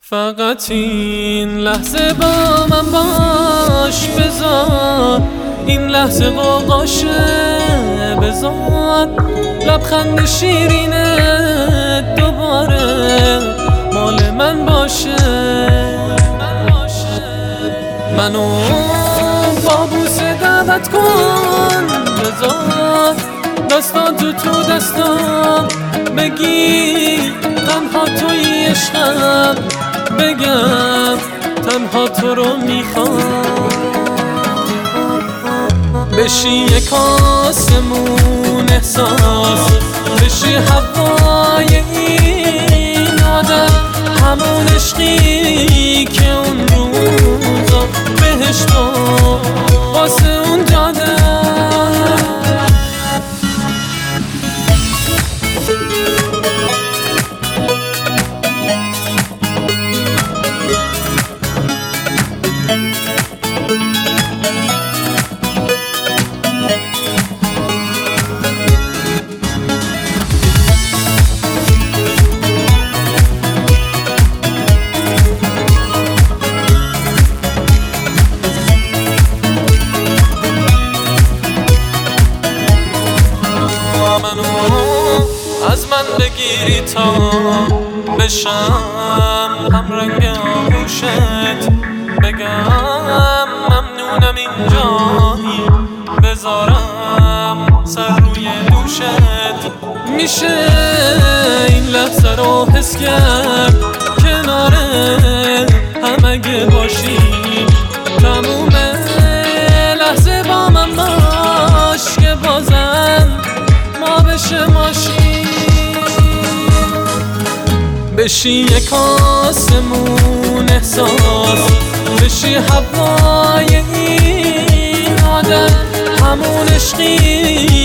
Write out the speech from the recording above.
فقط این لحظه با من باش، بذار این لحظه قوقاشه، بذار لبخند شیرینه دوباره مال من باشه. منو با بوسه دعوت کن، بذار دستان تو دستان بگی تنها توی عشقم، بگم تنها تو رو میخوام. بشی یک آسمون احساس، بشی هوای این آدم، همون عشقی که اون روزا بهش تو واسه اون دادم. از من بگیری تا بشم هم رنگ آغوشت، بگم ممنونم اینجایی، بذارم سر روی دوشت. میشه این لحظه رو حس کرد، کنار هم اگه باشی تمومه. لحظه با من باش که بازم ما بشه ماشین، بشی یک آسمون احساس، بشی هوای این آدم، همون عشقی